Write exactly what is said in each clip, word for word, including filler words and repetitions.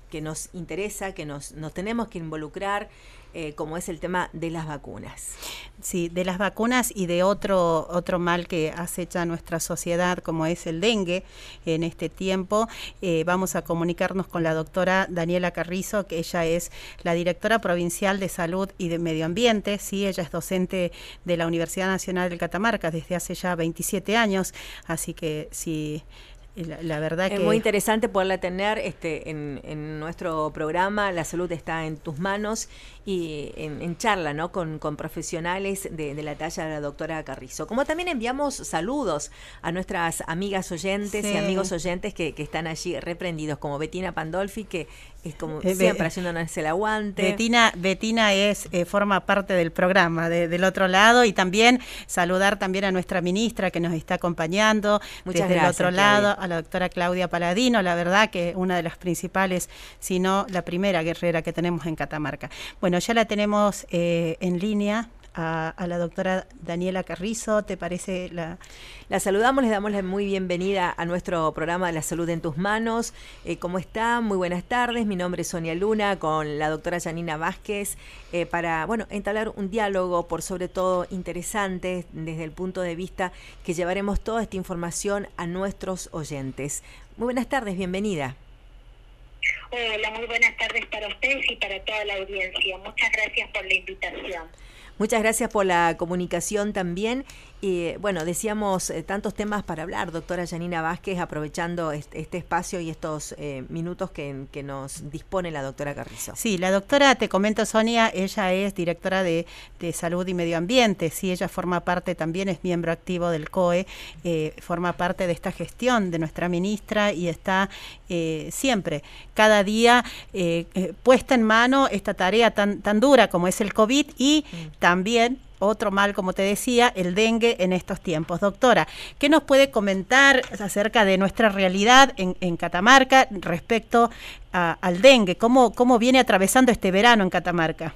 que nos interesa, que nos, nos tenemos que involucrar, eh, como es el tema de las vacunas. Sí, de las vacunas y de otro, otro mal que acecha a nuestra sociedad, como es el dengue en este tiempo. Eh, vamos a comunicarnos con la doctora Daniela Carrizo, que ella es la directora provincial de Salud y de Medio Ambiente. Sí, ella es docente de la Universidad Nacional del Catamarca desde hace ya veintisiete años, así que sí. La, la verdad es que... muy interesante poderla tener este, en, en nuestro programa. La salud está en tus manos, y en, en charla, ¿no? con, con profesionales de, de la talla de la doctora Carrizo. Como también enviamos saludos a nuestras amigas oyentes sí. y amigos oyentes que, que están allí reprendidos, como Betina Pandolfi, que es como eh, siempre haciéndonos el aguante. Betina, Betina es, eh, forma parte del programa de, del otro lado, y también saludar también a nuestra ministra que nos está acompañando. Muchas desde gracias, el otro lado, Claudia. A la doctora Claudia Paladino, la verdad que una de las principales, si no la primera guerrera que tenemos en Catamarca. Bueno, ya la tenemos eh, en línea. A, a la doctora Daniela Carrizo, ¿te parece? La... la saludamos, les damos la muy bienvenida a nuestro programa de La Salud en tus Manos. Eh, ¿Cómo está? Muy buenas tardes, mi nombre es Sonia Luna, con la doctora Yanina Vázquez, eh, para, bueno, entablar un diálogo, por sobre todo interesante, desde el punto de vista que llevaremos toda esta información a nuestros oyentes. Muy buenas tardes, bienvenida. Hola, muy buenas tardes para ustedes y para toda la audiencia. Muchas gracias por la invitación. Muchas gracias por la comunicación también. Y bueno, decíamos eh, tantos temas para hablar, doctora Yanina Vázquez, aprovechando este, este espacio y estos eh, minutos que, que nos dispone la doctora Carrizo. Sí, la doctora, te comento, Sonia, ella es directora de, de Salud y Medio Ambiente. Sí, ella forma parte, también es miembro activo del C O E, eh, forma parte de esta gestión de nuestra ministra, y está eh, siempre, cada día, eh, eh, puesta en mano esta tarea tan, tan dura como es el COVID, y mm. también otro mal, como te decía, el dengue en estos tiempos. Doctora, ¿qué nos puede comentar acerca de nuestra realidad en, en Catamarca respecto a, al dengue? ¿Cómo, ¿Cómo viene atravesando este verano en Catamarca?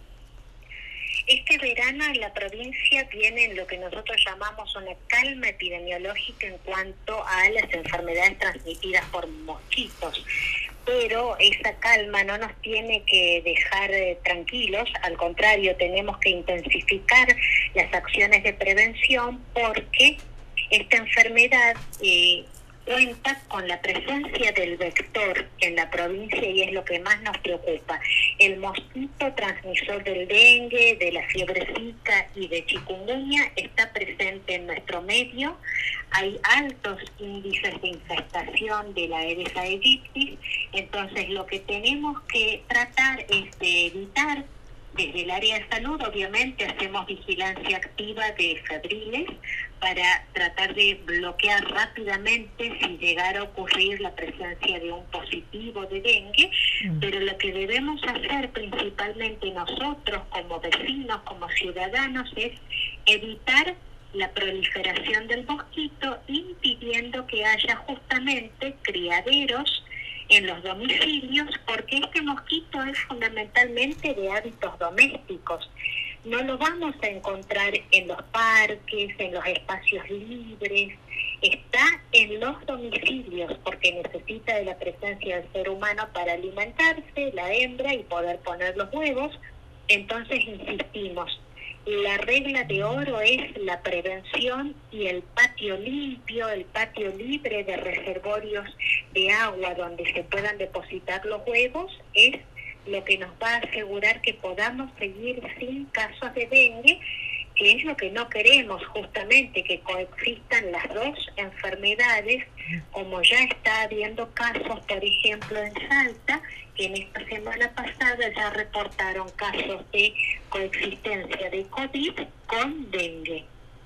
Este verano en la provincia viene en lo que nosotros llamamos una calma epidemiológica en cuanto a las enfermedades transmitidas por mosquitos. Pero esa calma no nos tiene que dejar eh, tranquilos, al contrario, tenemos que intensificar las acciones de prevención, porque esta enfermedad eh, cuenta con la presencia del vector en la provincia, y es lo que más nos preocupa. El mosquito transmisor del dengue, de la fiebre zika y de chikungunya está presente en nuestro medio. Hay altos índices de infestación de la Aedes aegypti, entonces lo que tenemos que tratar es de evitar. Desde el área de salud, obviamente, hacemos vigilancia activa de febriles para tratar de bloquear rápidamente si llegara a ocurrir la presencia de un positivo de dengue, mm. pero lo que debemos hacer principalmente nosotros como vecinos, como ciudadanos, es evitar la proliferación del mosquito, impidiendo que haya justamente criaderos en los domicilios, porque este mosquito es fundamentalmente de hábitos domésticos. No lo vamos a encontrar en los parques, en los espacios libres, está en los domicilios, porque necesita de la presencia del ser humano para alimentarse, la hembra, y poder poner los huevos. Entonces, insistimos, la regla de oro es la prevención y el patio limpio, el patio libre de reservorios de agua donde se puedan depositar los huevos, es lo que nos va a asegurar que podamos seguir sin casos de dengue, que es lo que no queremos, justamente, que coexistan las dos enfermedades, como ya está habiendo casos, por ejemplo, en Salta, que en esta semana pasada ya reportaron casos de coexistencia de COVID con dengue.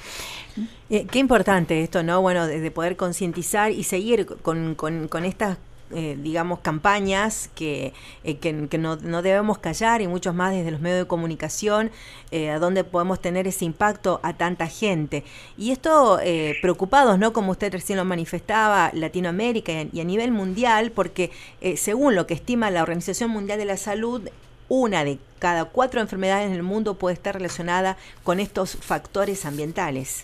Eh, qué importante esto, ¿no? Bueno, de, de poder concientizar y seguir con, con, con estas Eh, digamos, campañas que, eh, que, que no, no debemos callar, y muchos más desde los medios de comunicación, eh, a donde podemos tener ese impacto a tanta gente. Y esto, eh, preocupados, ¿no? Como usted recién lo manifestaba, Latinoamérica y a nivel mundial, porque eh, según lo que estima la Organización Mundial de la Salud, una de cada cuatro enfermedades en el mundo puede estar relacionada con estos factores ambientales.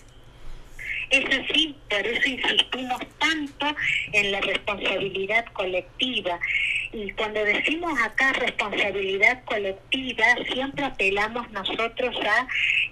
Es así, por eso insistimos tanto en la responsabilidad colectiva. Y cuando decimos acá responsabilidad colectiva, siempre apelamos nosotros a,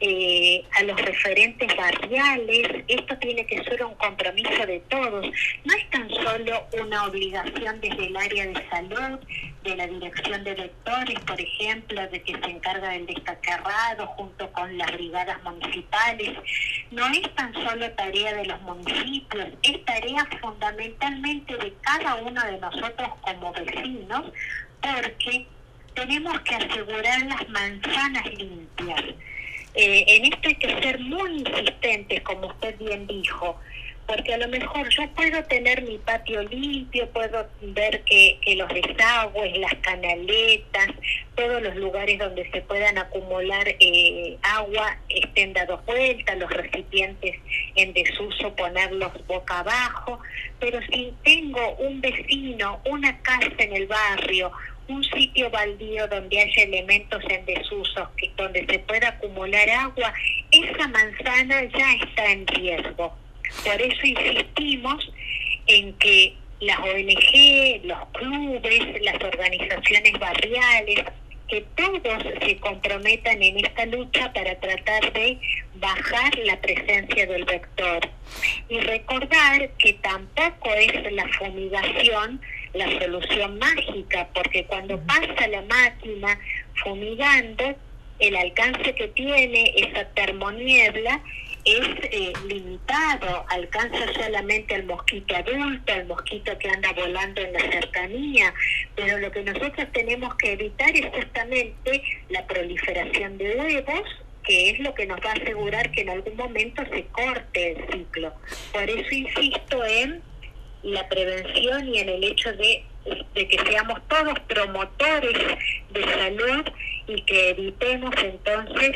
eh, a los referentes barriales. Esto tiene que ser un compromiso de todos. No es tan solo una obligación desde el área de salud, de la dirección de vectores, por ejemplo, de que se encarga del destacarrado junto con las brigadas municipales. No es tan solo tarea de los municipios, es tarea fundamentalmente de cada uno de nosotros como vecinos, porque tenemos que asegurar las manzanas limpias. Eh, en esto hay que ser muy insistentes, como usted bien dijo, porque a lo mejor yo puedo tener mi patio limpio, puedo ver que, que los desagües, las canaletas, todos los lugares donde se puedan acumular eh, agua estén dados vueltas, los recipientes en desuso ponerlos boca abajo, pero si tengo un vecino, una casa en el barrio, un sitio baldío donde haya elementos en desuso, que, donde se pueda acumular agua, esa manzana ya está en riesgo. Por eso insistimos en que las O N G, los clubes, las organizaciones barriales, que todos se comprometan en esta lucha para tratar de bajar la presencia del vector. Y recordar que tampoco es la fumigación la solución mágica, porque cuando pasa la máquina fumigando, el alcance que tiene esa termoniebla es eh, limitado, alcanza solamente al mosquito adulto, al mosquito que anda volando en la cercanía, pero lo que nosotros tenemos que evitar es justamente la proliferación de huevos, que es lo que nos va a asegurar que en algún momento se corte el ciclo. Por eso insisto en la prevención y en el hecho de, de que seamos todos promotores de salud y que evitemos entonces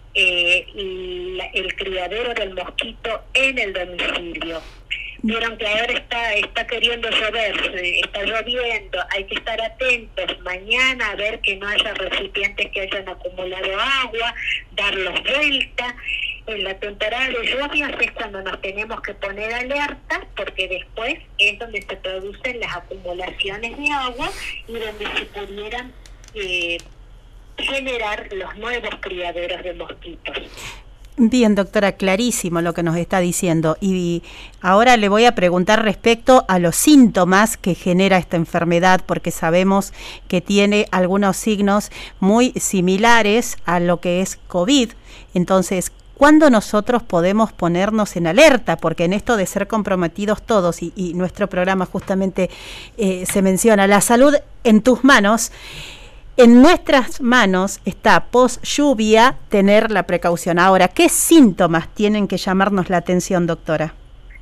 Eh, la, el criadero del mosquito en el domicilio. Vieron que ahora está está queriendo llover, está lloviendo, hay que estar atentos mañana a ver que no haya recipientes que hayan acumulado agua, darlos vuelta. En la temporada de lluvias es cuando nos tenemos que poner alerta, porque después es donde se producen las acumulaciones de agua y donde se pudieran eh, generar los nuevos criaderos de mosquitos. Bien, doctora, clarísimo lo que nos está diciendo. Y ahora le voy a preguntar respecto a los síntomas que genera esta enfermedad, porque sabemos que tiene algunos signos muy similares a lo que es COVID. Entonces, ¿cuándo nosotros podemos ponernos en alerta? Porque en esto de ser comprometidos todos, y, y nuestro programa justamente eh, se menciona, la salud en tus manos. En nuestras manos está, post lluvia, tener la precaución. Ahora, ¿qué síntomas tienen que llamarnos la atención, doctora?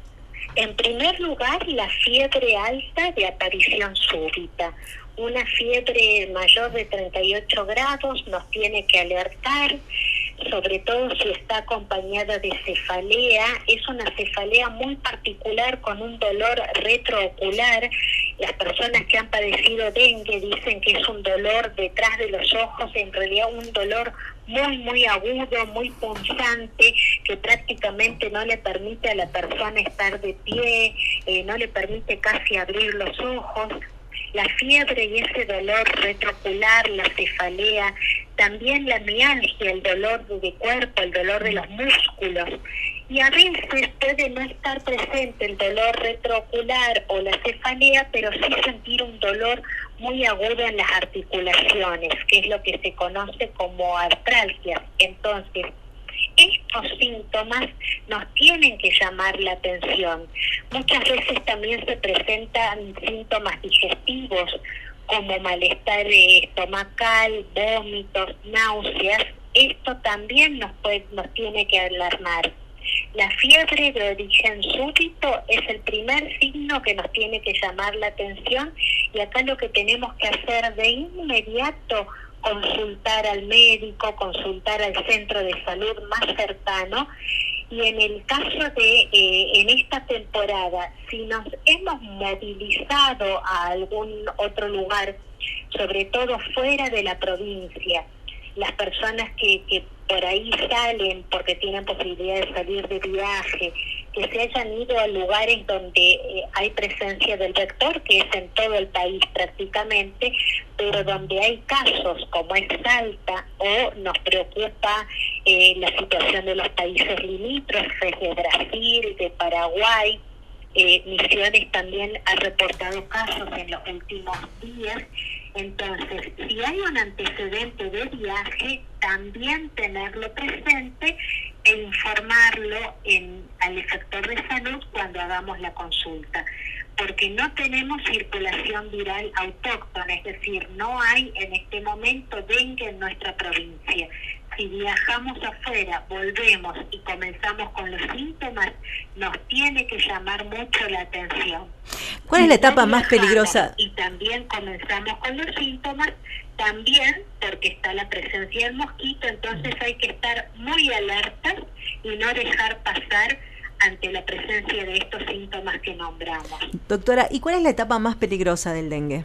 En primer lugar, la fiebre alta de aparición súbita. Una fiebre mayor de treinta y ocho grados nos tiene que alertar, sobre todo si está acompañada de cefalea. Es una cefalea muy particular con un dolor retroocular. Las personas que han padecido dengue dicen que es un dolor detrás de los ojos, en realidad un dolor muy, muy agudo, muy punzante, que prácticamente no le permite a la persona estar de pie, eh, no le permite casi abrir los ojos. La fiebre y ese dolor retroocular, la cefalea, también la mialgia, el dolor de cuerpo, el dolor de los músculos. Y a veces puede no estar presente el dolor retroocular o la cefalea, pero sí sentir un dolor muy agudo en las articulaciones, que es lo que se conoce como artralgia. Entonces, estos síntomas nos tienen que llamar la atención. Muchas veces también se presentan síntomas digestivos, como malestar estomacal, vómitos, náuseas. Esto también nos puede, nos tiene que alarmar. La fiebre de origen súbito es el primer signo que nos tiene que llamar la atención, y acá lo que tenemos que hacer de inmediato, consultar al médico, consultar al centro de salud más cercano. Y en el caso de, eh, en esta temporada, si nos hemos movilizado a algún otro lugar, sobre todo fuera de la provincia, las personas que, que por ahí salen porque tienen posibilidad de salir de viaje, que se hayan ido a lugares donde eh, hay presencia del vector, que es en todo el país prácticamente, pero donde hay casos como es Salta, o nos preocupa eh, la situación de los países limítrofes, de Brasil, de Paraguay. Eh, Misiones también ha reportado casos en los últimos días. Entonces, si hay un antecedente de viaje, también tenerlo presente e informarlo en, al efector de salud cuando hagamos la consulta, porque no tenemos circulación viral autóctona, es decir, no hay en este momento dengue en nuestra provincia. Si viajamos afuera, volvemos y comenzamos con los síntomas, nos tiene que llamar mucho la atención. ¿Cuál es la etapa más peligrosa? Y también comenzamos con los síntomas, también porque está la presencia del mosquito, entonces hay que estar muy alertas y no dejar pasar ante la presencia de estos síntomas que nombramos. Doctora, ¿y cuál es la etapa más peligrosa del dengue?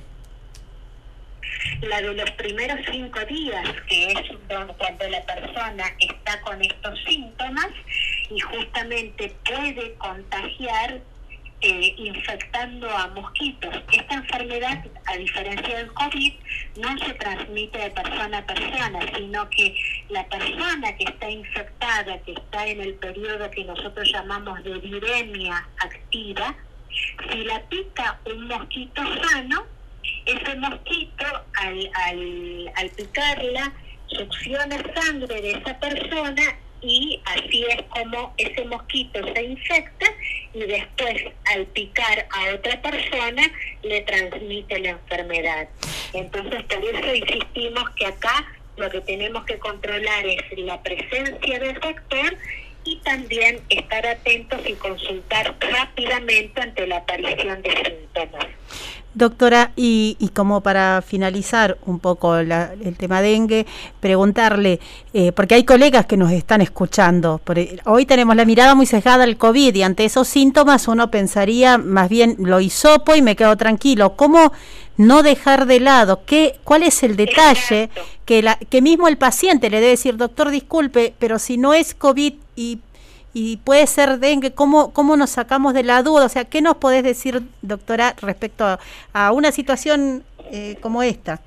La de los primeros cinco días, que es cuando la persona está con estos síntomas y justamente puede contagiar eh, infectando a mosquitos. Esta enfermedad, a diferencia del COVID, no se transmite de persona a persona, sino que la persona que está infectada, que está en el periodo que nosotros llamamos de viremia activa, si la pica un mosquito sano, ese mosquito al, al, al picarla succiona sangre de esa persona y así es como ese mosquito se infecta y después al picar a otra persona le transmite la enfermedad. Entonces por eso insistimos que acá lo que tenemos que controlar es la presencia del vector y también estar atentos y consultar rápidamente ante la aparición de síntomas. Doctora, y, y como para finalizar un poco la, el tema dengue, preguntarle, eh, porque hay colegas que nos están escuchando, por, hoy tenemos la mirada muy sesgada al COVID y ante esos síntomas uno pensaría más bien lo hisopo y me quedo tranquilo. ¿Cómo no dejar de lado? ¿Qué, ¿Cuál es el detalle que, la, que mismo el paciente le debe decir, doctor, disculpe, pero si no es COVID y y puede ser dengue, ¿cómo, cómo nos sacamos de la duda? O sea, ¿qué nos podés decir, doctora, respecto a, a una situación eh, como esta?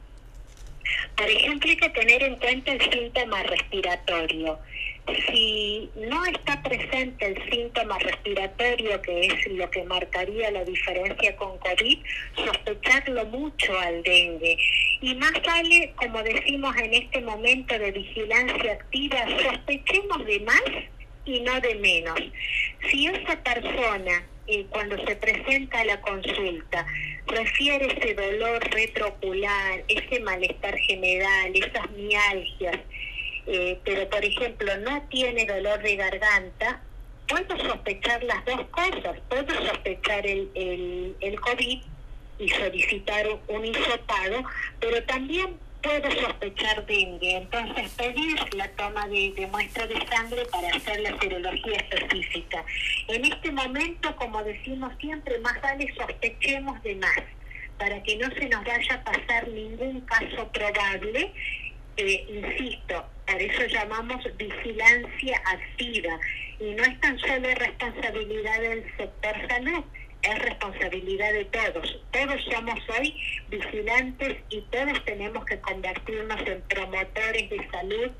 Por ejemplo, hay que tener en cuenta el síntoma respiratorio. Si no está presente el síntoma respiratorio, que es lo que marcaría la diferencia con COVID, sospecharlo mucho al dengue. Y más vale, como decimos en este momento de vigilancia activa, sospechemos de más y no de menos. Si esa persona, eh, cuando se presenta a la consulta, refiere ese dolor retroocular, ese malestar general, esas mialgias, eh, pero por ejemplo no tiene dolor de garganta, puedo sospechar las dos cosas. Puedo sospechar el, el, el COVID y solicitar un, un hisopado, pero también puedo sospechar dengue, entonces pedir la toma de, de muestra de sangre para hacer la serología específica. En este momento, como decimos siempre, más vale sospechemos de más, para que no se nos vaya a pasar ningún caso probable. Eh, insisto, por eso llamamos vigilancia activa, y no es tan solo responsabilidad del sector salud, es responsabilidad de todos. Todos somos hoy vigilantes y todos tenemos que convertirnos en promotores de salud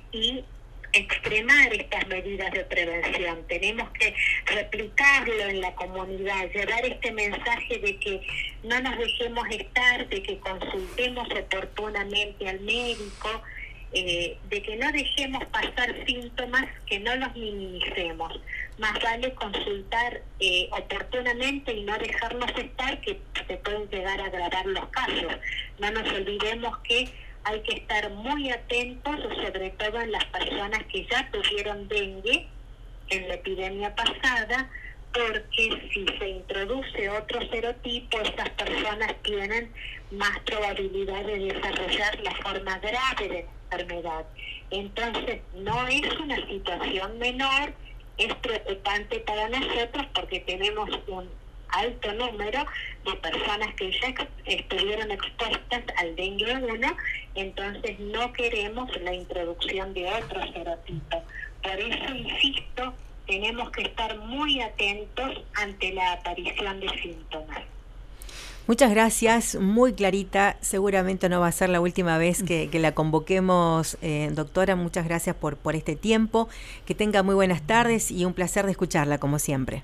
y extremar estas medidas de prevención. Tenemos que replicarlo en la comunidad, llevar este mensaje de que no nos dejemos estar, de que consultemos oportunamente al médico, eh, de que no dejemos pasar síntomas, que no los minimicemos. Más vale consultar eh, oportunamente y no dejarnos estar, que se pueden llegar a agravar los casos. No nos olvidemos que hay que estar muy atentos, sobre todo en las personas que ya tuvieron dengue en la epidemia pasada, porque si se introduce otro serotipo, estas personas tienen más probabilidad de desarrollar la forma grave de la enfermedad. Entonces, no es una situación menor, es preocupante para nosotros porque tenemos un alto número de personas que ya estuvieron expuestas al dengue uno, entonces no queremos la introducción de otro serotipo. Por eso insisto tenemos que estar muy atentos ante la aparición de síntomas. Muchas gracias, muy clarita, seguramente no va a ser la última vez que, que la convoquemos, eh, doctora, muchas gracias por, por este tiempo, que tenga muy buenas tardes y un placer de escucharla como siempre.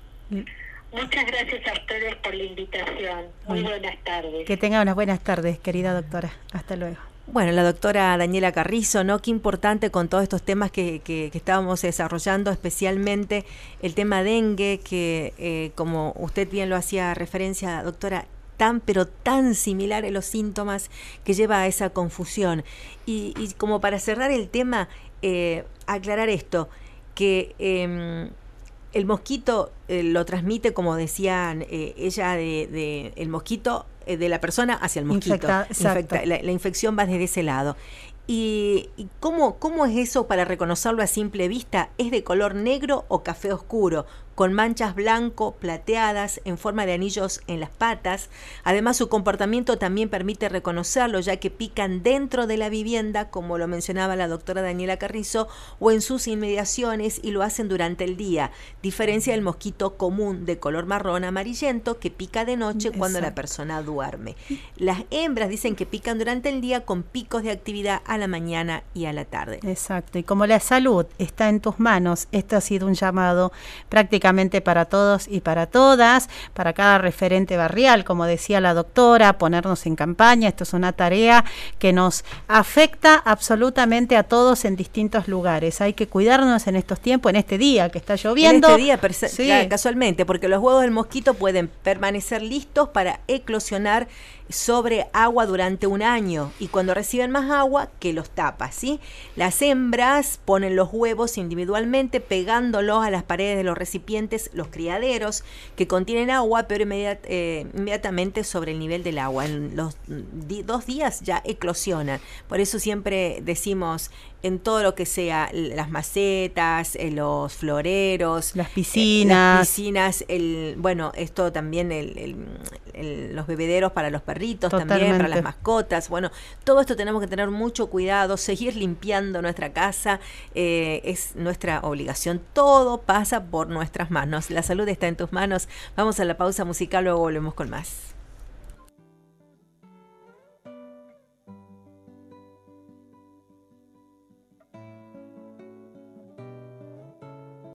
Muchas gracias a ustedes por la invitación, muy buenas tardes. Que tenga unas buenas tardes, querida doctora, hasta luego. Bueno, la doctora Daniela Carrizo, ¿no? Qué importante con todos estos temas que, que, que estábamos desarrollando, especialmente el tema dengue, que eh, como usted bien lo hacía referencia, doctora, tan pero tan similares los síntomas que lleva a esa confusión. Y, y como para cerrar el tema, eh, aclarar esto, que eh, el mosquito eh, lo transmite, como decían eh, ella, de, de el mosquito, eh, de la persona hacia el mosquito. Infecta, Infecta, la, la infección va desde ese lado. ¿Y, y cómo, cómo es eso para reconocerlo a simple vista? ¿Es de color negro o café oscuro, con manchas blanco, plateadas, en forma de anillos en las patas? Además, su comportamiento también permite reconocerlo, ya que pican dentro de la vivienda, como lo mencionaba la doctora Daniela Carrizo, o en sus inmediaciones, y lo hacen durante el día. Diferencia del mosquito común de color marrón amarillento, que pica de noche cuando Exacto. la persona duerme. Las hembras dicen que pican durante el día con picos de actividad a la mañana y a la tarde. Exacto, y como la salud está en tus manos, esto ha sido un llamado prácticamente para todos y para todas, para cada referente barrial, como decía la doctora, ponernos en campaña. Esto es una tarea que nos afecta absolutamente a todos en distintos lugares. Hay que cuidarnos en estos tiempos, en este día que está lloviendo. En este día, sí. casualmente, porque los huevos del mosquito pueden permanecer listos para eclosionar sobre agua durante un año, y cuando reciben más agua, que los tapa, ¿sí? Las hembras ponen los huevos individualmente, pegándolos a las paredes de los recipientes, los criaderos, que contienen agua, pero inmediat, eh, inmediatamente sobre el nivel del agua. En los di, dos días ya eclosionan. Por eso siempre decimos, en todo lo que sea las macetas, eh, los floreros, las piscinas, eh, las piscinas, el, bueno, esto también, el, el, el, los bebederos para los perritos, Totalmente. también para las mascotas. Bueno, todo esto tenemos que tener mucho cuidado, seguir limpiando nuestra casa, eh, es nuestra obligación. Todo pasa por nuestras manos. La salud está en tus manos. Vamos a la pausa musical, luego volvemos con más.